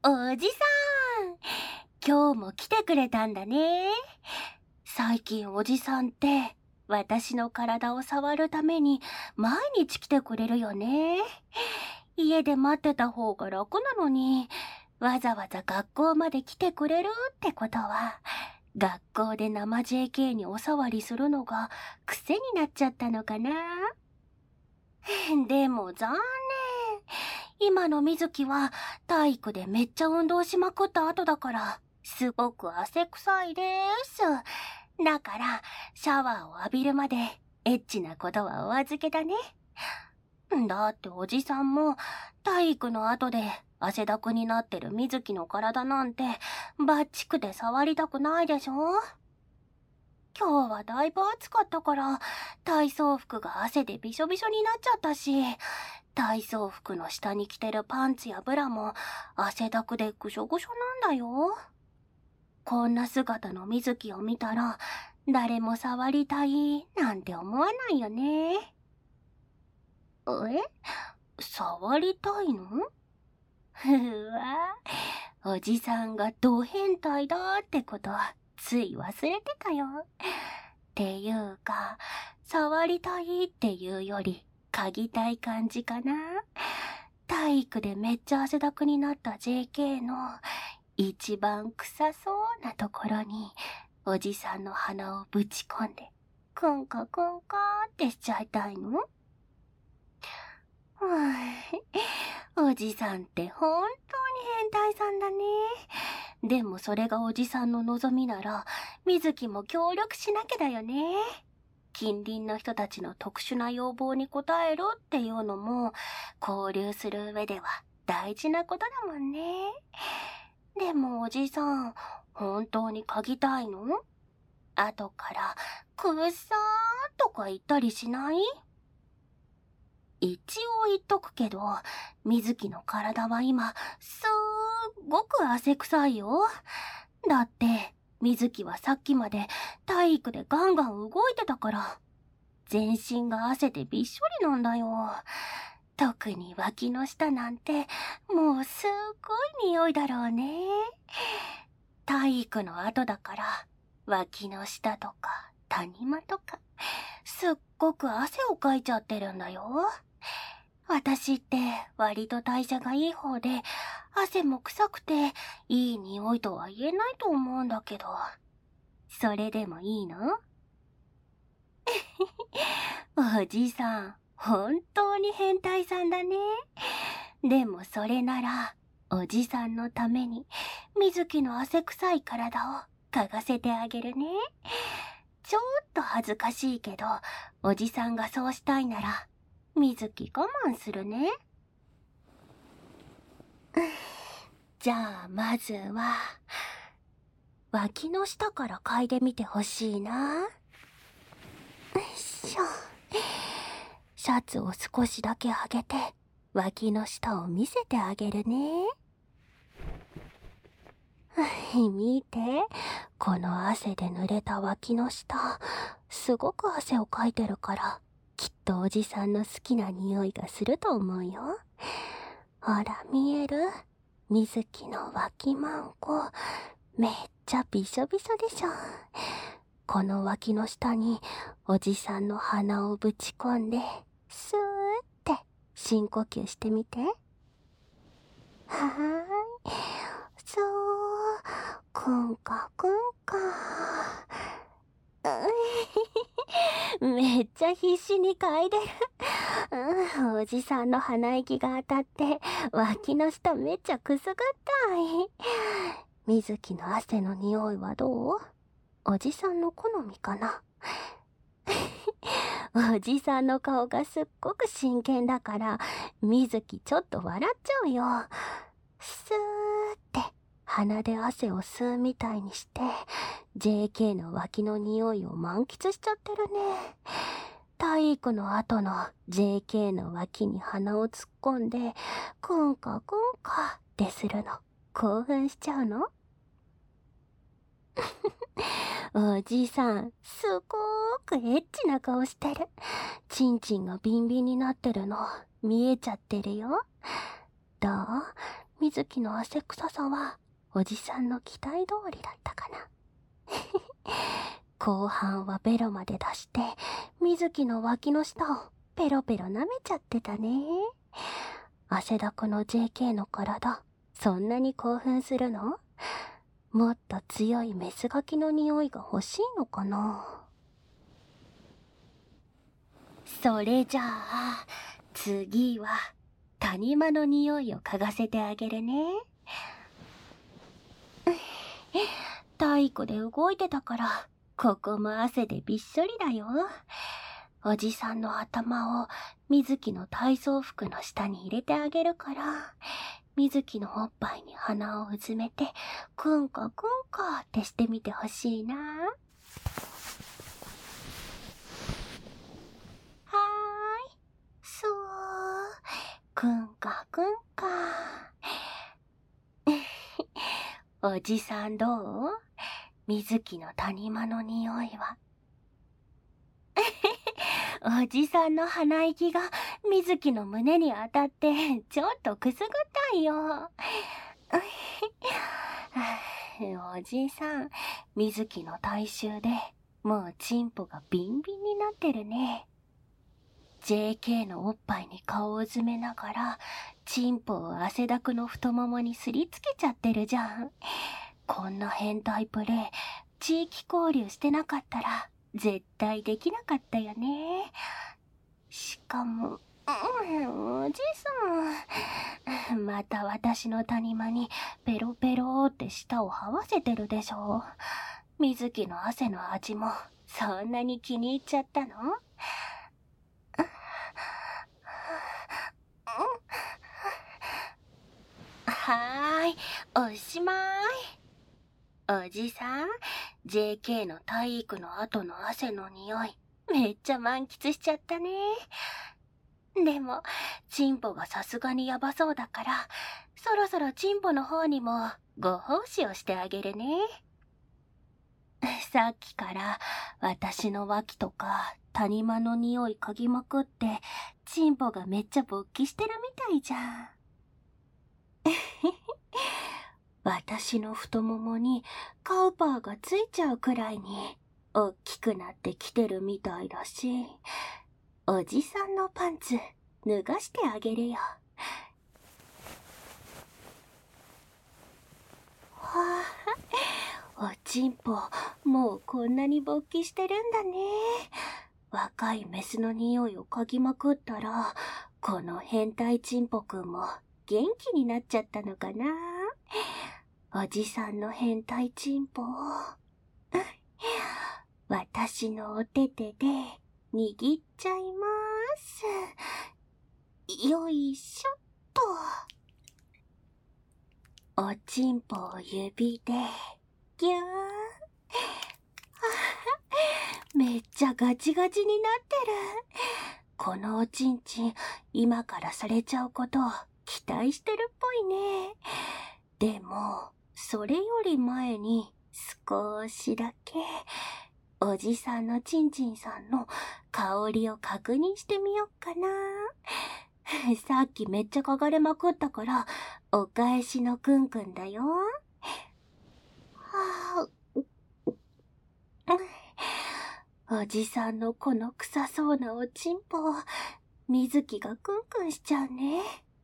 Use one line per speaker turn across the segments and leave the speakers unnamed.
おじさん、今日も来てくれたんだね。最近おじさんって私の体を触るために毎日来てくれるよね。家で待ってた方が楽なのに、わざわざ学校まで来てくれるってことは、学校で生 JK にお触りするのが癖になっちゃったのかな。でも残念。今のみずきは体育でめっちゃ運動しまくった後だから、すごく汗臭いです。だから、シャワーを浴びるまでエッチなことはお預けだね。だっておじさんも体育の後で汗だくになってるみずきの体なんてバッチクで触りたくないでしょ。今日はだいぶ暑かったから体操服が汗でびしょびしょになっちゃったし、体操服の下に着てるパンツやブラも汗だくでぐしょぐしょなんだよ。こんな姿のみずきを見たら誰も触りたいなんて思わないよね。触りたいの？ふわ、おじさんがド変態だってことはつい忘れてたよ。っていうか、触りたいっていうより嗅ぎたい感じかな。体育でめっちゃ汗だくになった JK の一番臭そうなところにおじさんの鼻をぶち込んでくんかくんかってしちゃいたいの？おじさんって本当に変態さんだね。でもそれがおじさんの望みなら、みずきも協力しなきゃだよね。近隣の人たちの特殊な要望に応えろっていうのも、交流する上では大事なことだもんね。でもおじさん、本当に嗅ぎたいの？後から、くっさーとか言ったりしない？一応言っとくけど、みずきの体は今、すっごく汗臭いよ。だって、みずきはさっきまで体育でガンガン動いてたから、全身が汗でびっしょりなんだよ。特に脇の下なんて、もうすっごい匂いだろうね。体育の後だから、脇の下とか谷間とか、すっごく汗をかいちゃってるんだよ。私って割と代謝がいい方で、汗も臭くていい匂いとは言えないと思うんだけど、それでもいいの？おじさん、本当に変態さんだね。でもそれなら、おじさんのために、みずきの汗臭い体を嗅がせてあげるね。ちょっと恥ずかしいけど、おじさんがそうしたいなら、みずき我慢するね。じゃあまずは、脇の下から嗅いでみてほしいな。よいしょ。シャツを少しだけ上げて、脇の下を見せてあげるね。見て、この汗で濡れた脇の下、すごく汗をかいてるから、きっとおじさんの好きな匂いがすると思うよ。ほら見える？みずきの脇マンコ、めっちゃびしょびしょでしょ。この脇の下におじさんの鼻をぶち込んで、スーって深呼吸してみて。はーい。そう、くんかくんか。めっちゃ必死に嗅いでる。おじさんの鼻息が当たって、脇の下めっちゃくすぐったい。みずきの汗の匂いはどう？おじさんの好みかな？おじさんの顔がすっごく真剣だから、みずきちょっと笑っちゃうよ。スーって鼻で汗を吸うみたいにして、JK の脇の匂いを満喫しちゃってるね。体育の後の JK の脇に鼻を突っ込んで、くんかくんかってするの、興奮しちゃうの？おじさん、すごーくエッチな顔してる。ちんちんがビンビンになってるの、見えちゃってるよ。どう？ 水木の汗臭さはおじさんの期待通りだったかな。後半はベロまで出して水木の脇の下をペロペロ舐めちゃってたね。汗だくの JK の体、そんなに興奮するの？もっと強いメスガキの匂いが欲しいのかな。それじゃあ次は谷間の匂いを嗅がせてあげるね。体育で動いてたからここも汗でびっしょりだよ。おじさんの頭を水木の体操服の下に入れてあげるから、水木のおっぱいに鼻をうずめてくんかくんかってしてみてほしいな。はーい、そう、くんかくんか。おじさんどう？水木の谷間の匂いは。おじさんの鼻息が水木の胸に当たってちょっとくすぐったいよ。おじさん、水木の体臭でもうチンポがビンビンになってるね。JK のおっぱいに顔をうずめながらチンポを汗だくの太ももにすりつけちゃってるじゃん。こんな変態プレイ地域交流してなかったら絶対できなかったよね。しかも、おじさん、また私の谷間にペロペロって舌を這わせてるでしょ。水木の汗の味もそんなに気に入っちゃったの？はーい、おしまい。おじさん、JK の体育の後の汗の匂い、めっちゃ満喫しちゃったね。でも、チンポがさすがにやばそうだから、そろそろチンポの方にもご奉仕をしてあげるね。さっきから私の脇とか谷間の匂い嗅ぎまくって、チンポがめっちゃ勃起してるみたいじゃん。私の太ももにカウパーがついちゃうくらいにおっきくなってきてるみたいだし、おじさんのパンツ脱がしてあげるよ。はあ、おちんぽもうこんなに勃起してるんだね。若いメスの匂いを嗅ぎまくったら、この変態ちんぽくんも元気になっちゃったのかな。おじさんの変態ちんぽを私のお手手で握っちゃいます。よいしょっと。おちんぽを指でぎゅー。めっちゃガチガチになってる。このおちんちん今からされちゃうことを期待してるっぽいね。でもそれより前に少しだけおじさんのちんちんさんの香りを確認してみよっかな。さっきめっちゃ嗅がれまくったからお返しのくんくんだよ。はあ、おじさんのこの臭そうなおちんぽを水木がくんくんしちゃうね。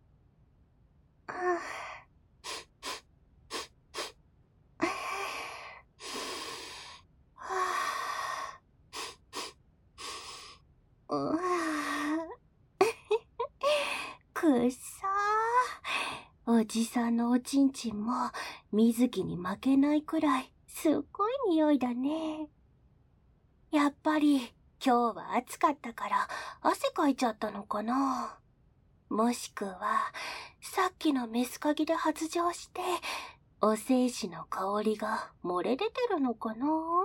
くっさー。おじさんのおちんちんも水木に負けないくらいすっごい匂いだね。やっぱり今日は暑かったから汗かいちゃったのかな。もしくはさっきのメスカギで発情してお精子の香りが漏れ出てるのかな。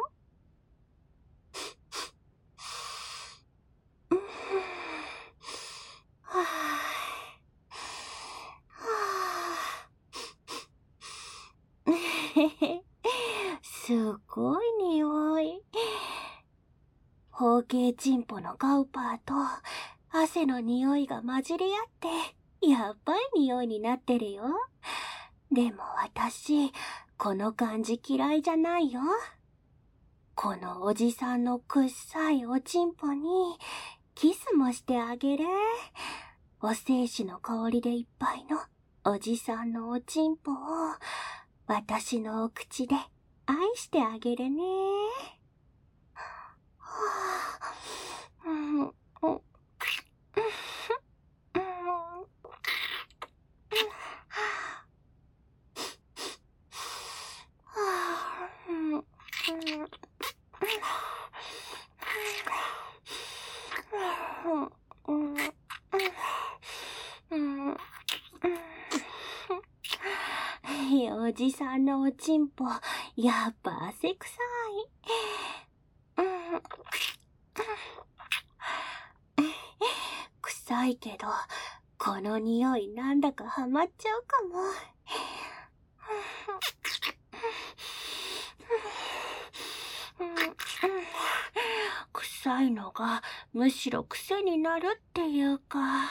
すっごい匂い。包茎チンポのガウパーと汗の匂いが混じり合ってやっばい匂いになってるよ。 でも私、この感じ嫌いじゃないよ。このおじさんのくっさいおちんぽに、キスもしてあげれ。お精子の香りでいっぱいのおじさんのおちんぽを、私のお口で愛してあげるね。おじさんのおちんぽ、やっぱ汗臭い。臭いけど、この匂いなんだかハマっちゃうかも。臭いのがむしろ癖になるっていうか。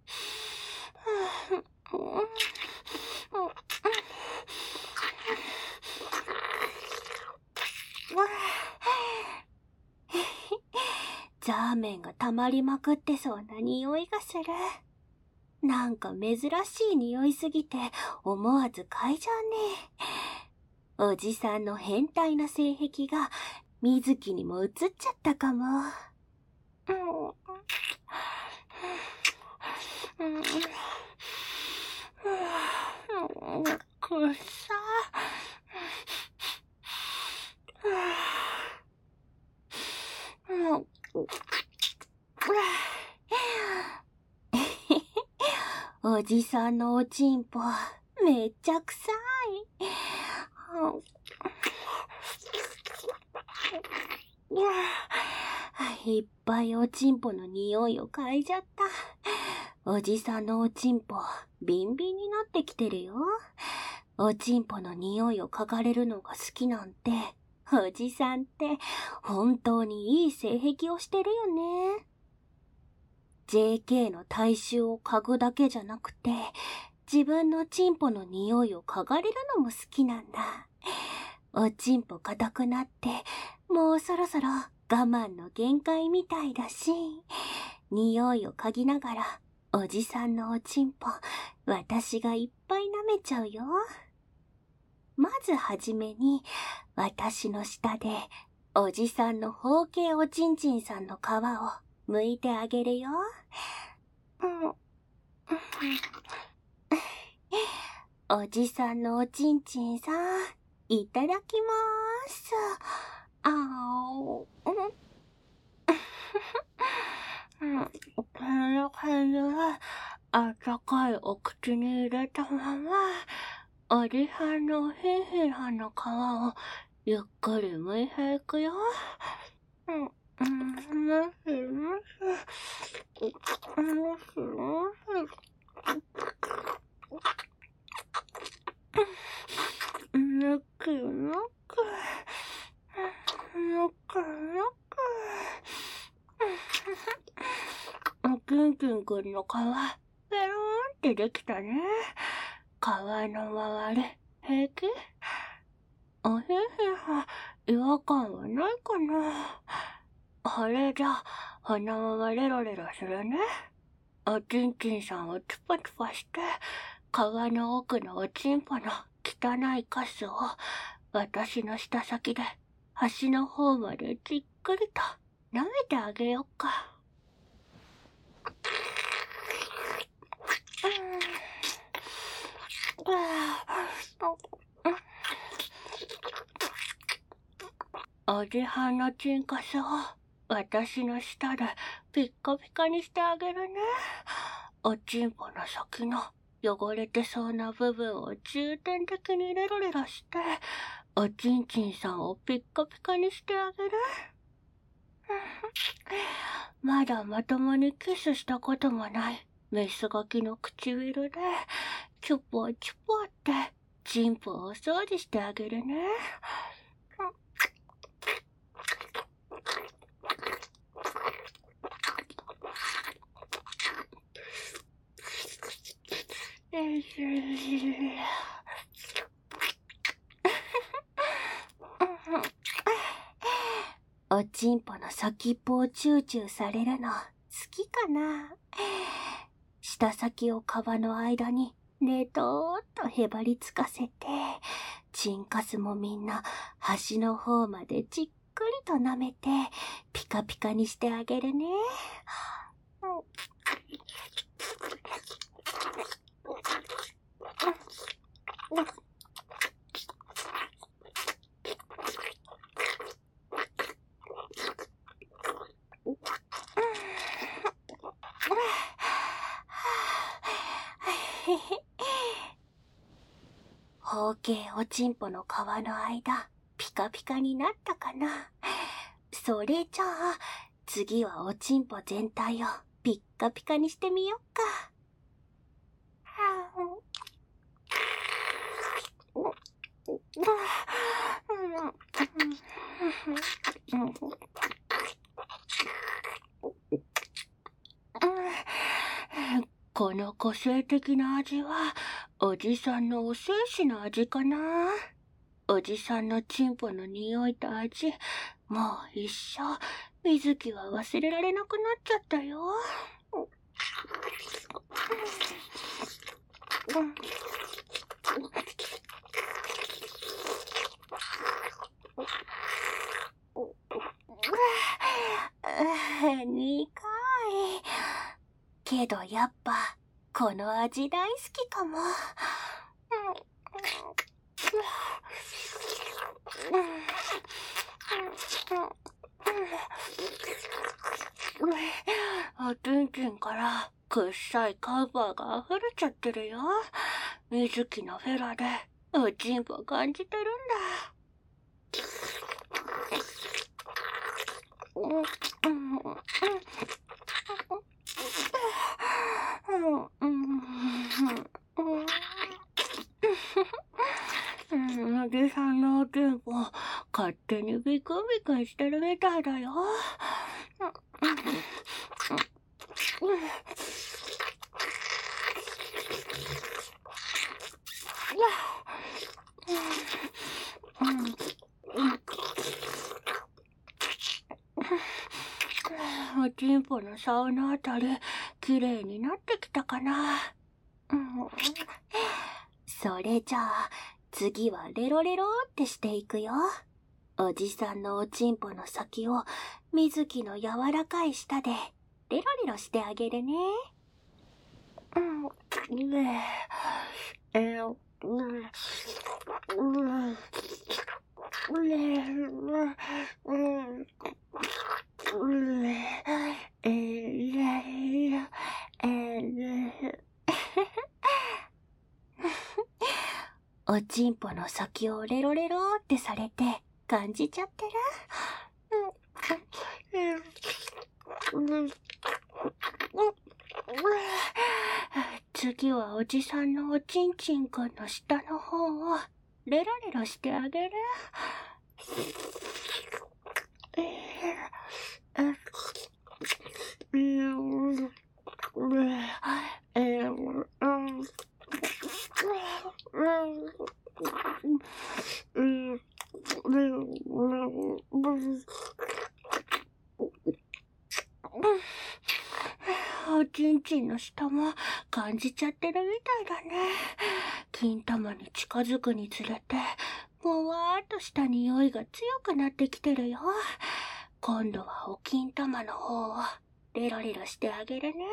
ザーメンが溜まりまくってそうな匂いがする。なんか珍しい匂いすぎて思わず嗅いじゃうね。おじさんの変態な性癖が水木にも移っちゃったかも。くっさ。おじさんのおちんぽ、めっちゃ臭い。いっぱいおちんぽの匂いを嗅いじゃった。おじさんのおちんぽ、ビンビンになってきてるよ。おちんぽの匂いを嗅がれるのが好きなんて、おじさんって本当にいい性癖をしてるよね。JK の体臭を嗅ぐだけじゃなくて、自分のチンポの匂いを嗅がれるのも好きなんだ。おちんぽ硬くなって、もうそろそろ我慢の限界みたいだし、匂いを嗅ぎながら、おじさんのおちんぽ、私がいっぱい舐めちゃうよ。まずはじめに、私の下で、おじさんの包茎おちんちんさんの皮を剥いてあげるよ。おじさんのおちんちんさん、いただきまーす。こんな感じで、あったかいお口に入れたまま、おじさんのひんひんはんの皮をゆっくり剥いていくよ。ぬくぬく。キュンキュンくんの皮、ペローンってできたね。皮の周り、平気？おへへは違和感はないかな。あれじゃ、鼻ままレロレロするね。おちんちんさんをチュパチュパして、皮の奥のおちんぽの汚いカスを、私の舌先で端の方までじっくりと舐めてあげようか。おじはんのチンカスを私の舌でピッカピカにしてあげるね。おちんぽの先の汚れてそうな部分を重点的にレロレロして、おちんちんさんをピッカピカにしてあげる。まだまともにキスしたこともないメスガキの唇で、チュポチュポってチンポをお掃除してあげるね。 ちんぽの先っぽをチューチューされるの好きかな。舌先を皮の間にねとーっとへばりつかせて、チンカスもみんな端の方までじっくりと舐めてピカピカにしてあげるね。包茎おちんぽの皮の間、ピカピカになったかな。それじゃあ、次はおちんぽ全体をピッカピカにしてみよっか。この個性的な味は、おじさんのお精子の味かな。おじさんのチンポの匂いと味、もう一生、水木は忘れられなくなっちゃったよ。苦い。けどやっぱ、この味大好きかも。おちんちんからくっさいカバーが溢れちゃってるよ。水木のフェラでおちんぽ感じてるんだ。おじさんのおちんぽ勝手にビクビクしてるみたいだよ。おちんぽの竿のあたり、きれいになってきたかな。それじゃあ、次はレロレロってしていくよ。おじさんのおちんぽの先を、水木の柔らかい舌で、レロレロしてあげるね。おちんぽの先をレロレロってされて感じちゃってる。次はおじさんのおちんちんくんの下の方をレロレロしてあげる。おちんちんの下も感じちゃってるみたいだね。金玉に近づくにつれて、もわーっとした匂いが強くなってきてるよ。今度はお金玉の方をレロレロしてあげるね。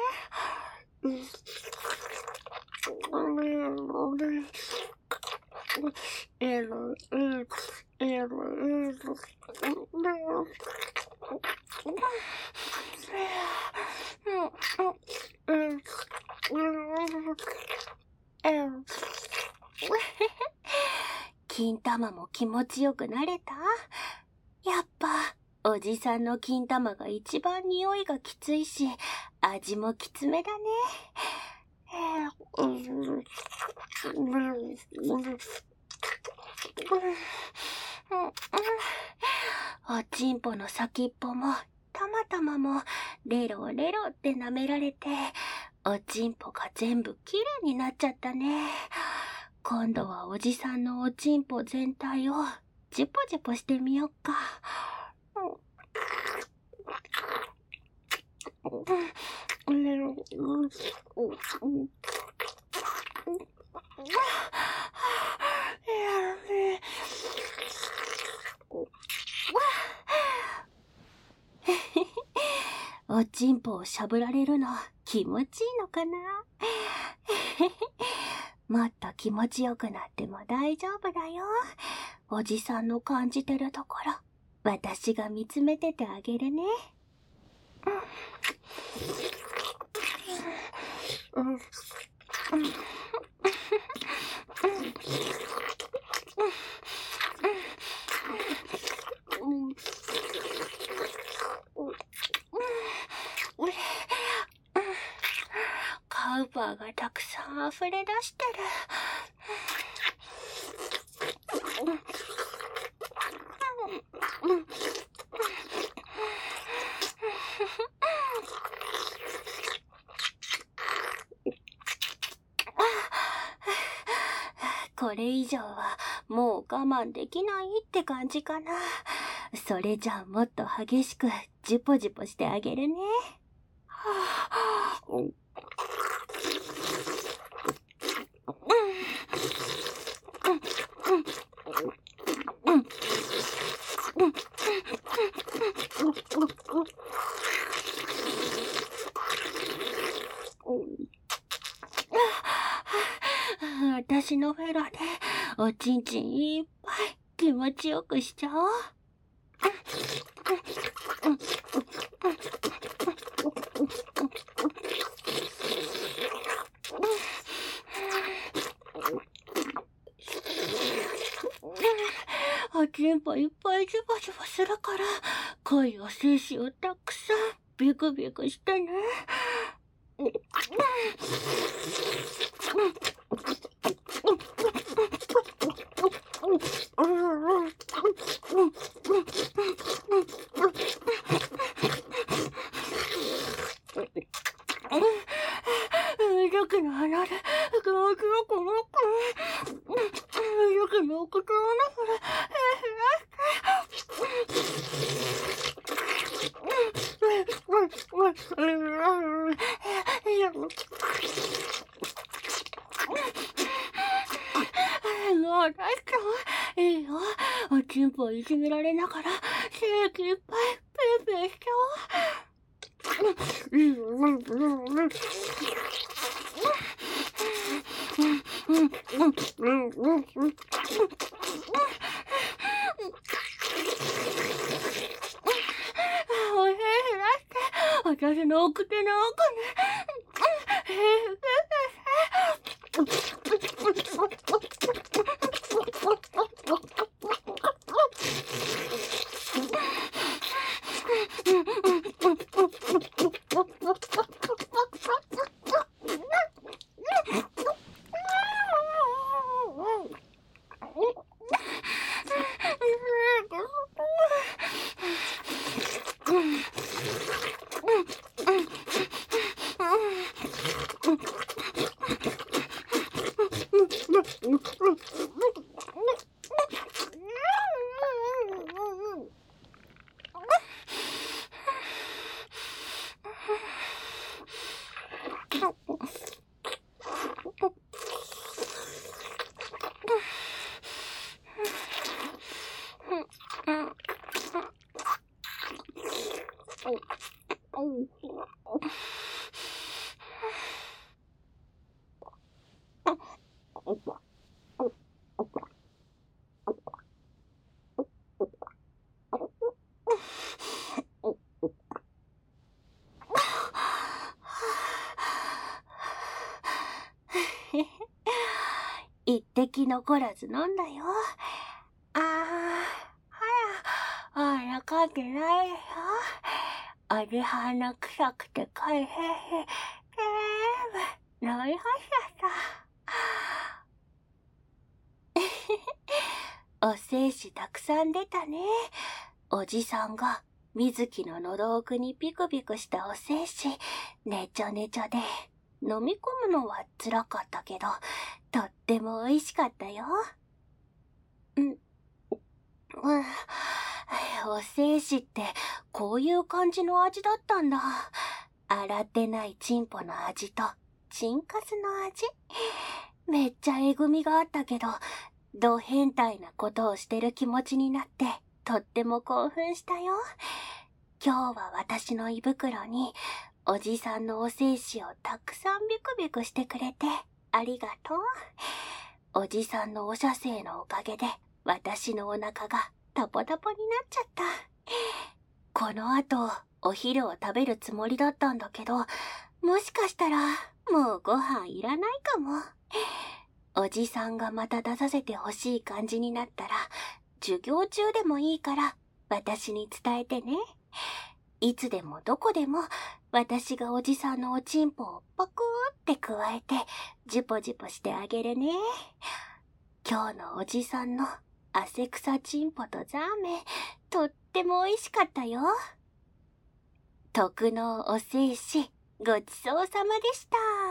金玉も気持ちよくなれた？やっぱ、おじさんの金玉が一番匂いがきついし、味もきつめだね。おちんぽの先っぽも、たまたまも、レロレロって舐められて、おちんぽが全部きれいになっちゃったね。今度はおじさんのおちんぽ全体を、ジュポジュポしてみよっか。 おちんぽをしゃぶられるの気持ちいいのかな。もっと気持ちよくなっても大丈夫だよ。おじさんの感じてるところ、私が見つめててあげるね。カウパーがたくさん溢れ出してる。これ以上はもう我慢できないって感じかな。それじゃあもっと激しくジュポジュポしてあげるね。私のフェラでおちんちんいっぱい気持ちよくしちゃおう。おちんぽいっぱいジュバジュバするから濃いお精子をたくさんビクビクしてね。僕の鼻で気持ちよくなって僕の口の中でもう大丈夫。いいよ。おちんぽをいじめられながら精液いっぱいペーペーしちゃおう。いいよ。おへへらして私の奥手の奥に一滴残らず飲んだよ。あらかけないよ。味鼻臭くてかいへへ、全部飲み干しちゃった。お精子たくさん出たね。おじさんが水木の喉奥にピクピクしたお精子、ねちょねちょで、飲み込むのは辛かったけど、とっても美味しかったよ。お精子ってこういう感じの味だったんだ。 洗ってないチンポの味とチンカスの味。めっちゃえぐみがあったけど、ド変態なことをしてる気持ちになってとっても興奮したよ。今日は私の胃袋におじさんのお精子をたくさんビクビクしてくれてありがとう。おじさんのお射精のおかげで私のお腹がタポタポになっちゃった。この後お昼を食べるつもりだったんだけど、もしかしたらもうご飯いらないかも。おじさんがまた出させてほしい感じになったら、授業中でもいいから私に伝えてね。いつでもどこでも私がおじさんのおちんぽをパクーって加えてジュポジュポしてあげるね。今日のおじさんの汗臭ちんぽとザーメン、とっても美味しかったよ。徳のお精子、ごちそうさまでした。